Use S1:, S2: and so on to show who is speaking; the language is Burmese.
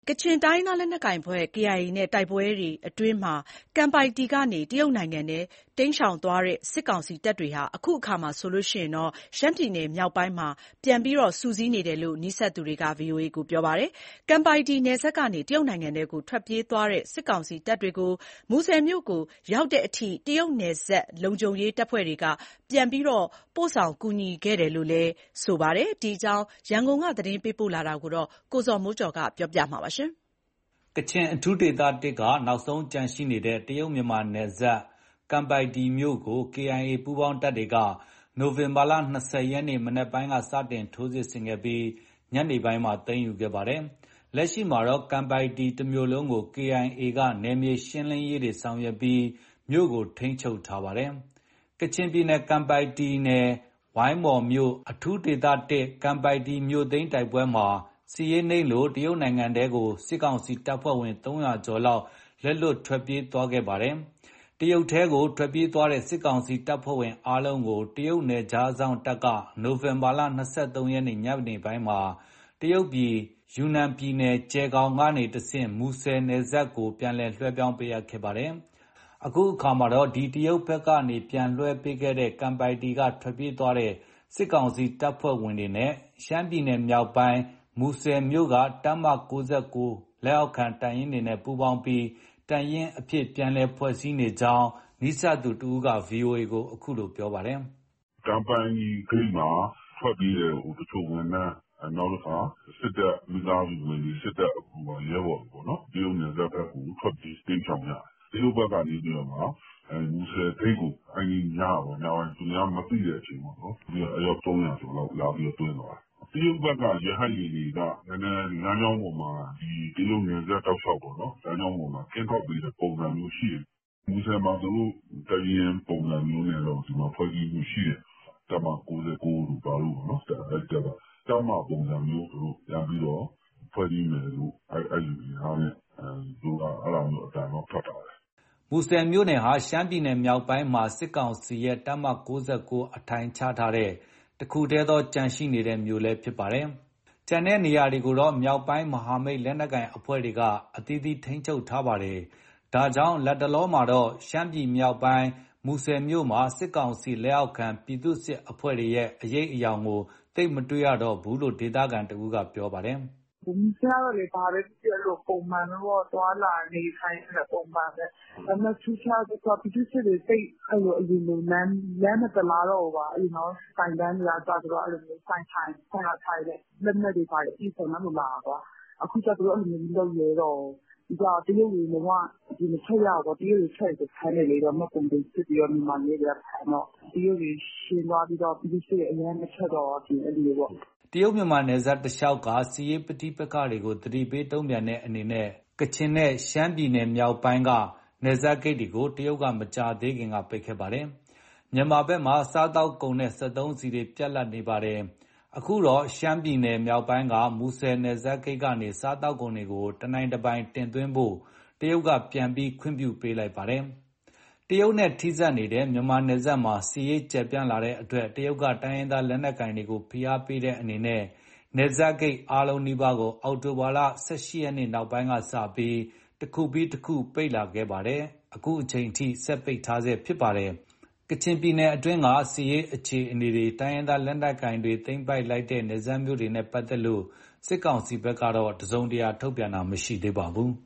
S1: ကချင်တိုင်းရင်းသားလက်နက်ကိုင်အဖွဲ့ KIA နဲ့ တိုက်ပွဲတွေအတွင်းမှာ ကန်ပိုက်တီကနေ တရုတ်နိုင်ငံထဲ တိမ်းရှောင်သွားတဲ့ စစ်ကောင်စီတပ်တွေဟာ အခုအခါမှာဆိုရင် ရှမ်းပြည်နယ်မြောက်ပိုင်းမှာ ပြန်လည်စုစည်းနေတယ်လို့ နီးစပ်သူတွေက VOA ကို ပြောပါတယ်။ ကန်ပိုက်တီနယ်စပ်ကနေ တရုတ်နိုင်ငံထဲကို ထွက်ပြေးသွားတဲ့ စစ်ကောင်စီတပ်တွေကို မူဆယ်မြို့ကိုရောက်တဲ့အထိ တရုတ်နယ်စပ်လုံခြုံရေးတပ်ဖွဲ့တွေက ပြန်လည်ပို့ဆောင်ကူညီခဲ့တယ်လို့လည်း ဆိုပါတယ်။ ဒီအကြောင်း ရန်ကုန်က သတင်းပေးပို့ထားတာကို ကိုဇော်မိုးကျော် ပြောပြပါမယ်
S2: ။ ကချင်အထူးဒေသ က နောက်ဆုံးကျန်ရှိနေတဲ့ တရုတ်-မြန်မာနယ်စပ် ကန်ပိုက်တီမြို့ကို KIA ပူးပေါင်းတပ်တွေက နိုဝင်ဘာ ၂၀ ရက်နေ့ မနက်ပိုင်းက စတင်ထိုးစစ်ဆင်ခဲ့ပြီး ညနေပိုင်းမှာ သိမ်းယူခဲ့ပါတယ်။ လက်ရှိမှာတော့ ကန်ပိုက်တီတမြို့လုံးကို KIA က နယ်မြေရှင်းလင်းရေးတွေဆောင်ရွက်ပြီး မြို့ကို ထိန်းချုပ်ထားပါတယ်။ ကချင်ပြည်နယ် ကန်ပိုက်တီနယ် ဝိုင်းမော်မြို့ အထူးဒေသ ကန်ပိုက်တီမြို့သိမ်းတိုက်ပွဲမှာ စစ်ရေးနိမ့်လို့ တရုတ်နိုင်ငံထဲကို စစ်ကောင်စီတပ်ဖွဲ့ဝင် ၃၀၀ ကျော်လောက် လက်လွတ်ထွက်ပြေးသွားခဲ့ပါတယ်။ တရုတ်ထဲကို ထွက်ပြေးသွားတဲ့ စစ်ကောင်စီတပ်ဖွဲ့ဝင်အားလုံးကို တရုတ်နယ်ခြားစောင့်တပ်က နိုဝင်ဘာ ၂၃ ရက် ညနေပိုင်းမှာ တရုတ်ပြည် ယူနန်ပြည်နယ် ကျယ်ဂေါင်ကနေတဆင့် မူဆယ်နယ်စပ်ကို ပြန်လည်လွှဲပြောင်းပေးအပ်ခဲ့ပါတယ်။ အခုအခါမှာတော့ ဒီတရုတ်ဘက်က ပြန်လွှဲပေးခဲ့တဲ့ ကန်ပိုက်တီက ထွက်ပြေးသွားတဲ့ စစ်ကောင်စီတပ်ဖွဲ့ဝင်တွေနဲ့ ရှမ်းပြည်နယ်မြောက်ပိုင်း မူဆယ်မြို့က တပ်မ လက်အောက်ခံတပ်ရင်းတွေနဲ့ ပူးပေါင်းပြီး တပ်ရင်းအဖြစ် ပြန်လည်ဖွဲ့စည်းနေကြောင်း နီးစပ်သူတဦးက VOA ကို အခုလို ပြောပါတယ်
S3: ။ “ကန်ပိုက်တီဂိတ်မှာ ထွက်ပြေးတဲ့ တချို့ဝန်ထမ်း၊ နောက်တခါ စစ်တပ်မိသားစုဝင်တွေ၊ စစ်တပ်ရဲဘော်တွေပေါ့နော်။ တရုတ်နယ်စပ်ဘက်ကို ထွက်ပြေးတိမ်းရှောင်ကြတယ်။ တရုတ်ဘက်ကနေပြီးတော့မှ မူဆယ်ဂိတ်ကို အဲဒီညပိုင်း သူများမသိတဲ့အချိန်ပေါ့နော်။ အယောက် ၃၀၀ ကျော်လောက် လာပြီးသွင်းသွားတယ်။ တရုတ်ဘက်က ရဟတ်ယာဉ်တွေက လမ်းကြောင်းပေါ်မှာ တရုတ်နယ်စပ်တောက်လျှောက်ပေါ့နော်။ လမ်းကြောင်းပေါ်မှာ ကင်းထောက်ပေးတဲ့ပုံစံမျိုးရှိတယ်။ မူဆယ်မှာ သူတို့တပ်ရင်းပုံစံမျိုးနဲ့တော့ ဖွဲ့စည်းမှုရှိတယ်။ တပ်မ တို့ဘာတို့ပေါ့နော်။ အဲဒီတပ်က တပ်မပုံစံမျိုး သူတို့ပြန်ပြီးတော့ ဖွဲ့စည်းမယ်လို့ အဲဒီအနေအထားနဲ့ သူတို့က အဲဒါမျိုးအသံတော့ ထွက်ထားတယ်။
S2: ” မူဆယ်မြို့နယ်ဟာ ရှမ်းပြည်နယ်မြောက်ပိုင်းမှာ စစ်ကောင်စီရဲ့ တပ်မ အထိုင်ချထားတဲ့ တခုတည်းသော ကျန်ရှိနေတဲ့မြို့လည်းဖြစ်ပါတယ်။ ကျန်တဲ့နေရာတွေကိုတော့ မြောက်ပိုင်းမဟာမိတ်လက်နက်ကိုင်အဖွဲ့တွေက အသီးသီးထိန်းချုပ်ထားပါတယ်။ ဒါကြောင့် လတ်တလောမှာတော့ ရှမ်းပြည်မြောက်ပိုင်း မူဆယ်မြို့မှာ စစ်ကောင်စီလက်အောက်ခံ ပြည်သူ့စစ်အဖွဲ့တွေရဲ့ အရိပ်အယောင်ကို သိပ်မတွေ့ရတော့ဘူးလို့ ဒေသခံတဦးက ပြောပါတယ်။
S4: “မူဆယ်ကတော့လေ ဘာပဲဖြစ်ဖြစ် ပုံမှန်ပဲပေါ့။ သွားလာနေထိုင်နေတာ ပုံမှန်ပဲ။ ဒါပေမဲ့ ထူးခြားတာက ပြည်သူ့စစ်တွေ သိပ်အရင်လို လမ်းမသလားတော့ဘူး။ အရင်တုန်းက ဆိုင်ခန်းတွေကအစ သူတို့က ဆိုင်လာထိုင်တယ်။ လက်နက်တွေ ဘာတွေ အပြည့်အစုံနဲ့ လာတာ။ အခုကျ သူတို့ အဲလိုမျိုး မလုပ်ရဲတော့ဘူး။ ပြီးတော့ တရုတ်တွေ လုံးဝအပြင်မထွက်ရဘူးပေါ့။ တရုတ်တွေထွက်ရင် ဖမ်းတယ်လေ။ မှတ်ပုံတင်စစ်ပြီးတော့ မြန်မာရဲတွေက ဖမ်းတော့ တရုတ်တွေရှင်းသွားပြီးတော့ ပြည်သူ့စစ်တွေ အရမ်းမထွက်တော့ဘူး။ အပြင် အဲလိုမျိုးပေါ့။
S2: ” တရုတ်-မြန်မာနယ်စပ်တလျှောက်က စစ်ရေးပဋိပက္ခတွေကို သတိပေးတုံ့ပြန်တဲ့အနေနဲ့ ကချင်နဲ့ ရှမ်းပြည်နယ်မြောက်ပိုင်းက နယ်စပ်ဂိတ်တွေကို တရုတ်က မကြာသေးခင်က ပိတ်ခဲ့ပါတယ်။ မြန်မာဘက်မှာ စားသောက်ကုန်နဲ့ စက်သုံးဆီတွေ ပြတ်လပ်နေပါတယ်။ အခုတော့ ရှမ်းပြည်နယ်မြောက်ပိုင်းက မူဆယ်နယ်စပ်ဂိတ်ကနေ စားသောက်ကုန်တွေကို တနိုင်တပိုင်တင်သွင်းဖို့ တရုတ်က ပြန်ပြီး ခွင့်ပြုပေးလိုက်ပါတယ်။ တရုတ်နဲ့ထိစပ်နေတဲ့ မြန်မာနယ်စပ်မှာ စစ်ရေးကျယ်ပြန့်လာတဲ့အတွက် တရုတ်က တိုင်းရင်းသားလက်နက်ကိုင်တွေကို ဖိအားပေးတဲ့အနေနဲ့ နယ်စပ်ဂိတ်အားလုံးနီးပါးကို အောက်တိုဘာ ၁၈ ရက်နောက်ပိုင်းကစပြီး တခုပြီးတခု ပိတ်လာခဲ့ပြီး အခုချိန်ထိ ဆက်ပိတ်ထားဆဲဖြစ်ပါတယ်။ ကချင်ပြည်နယ်အတွင်းက စစ်ရေးအခြေအနေတွေ၊ တိုင်းရင်းသားလက်နက်ကိုင်တွေ သိမ်းပိုက်လိုက်တဲ့ နယ်စပ်မြို့တွေနဲ့ပတ်သက်လို့ စစ်ကောင်စီဘက်က တစုံတရာထုတ်ပြန်တာမရှိသေးပါဘူး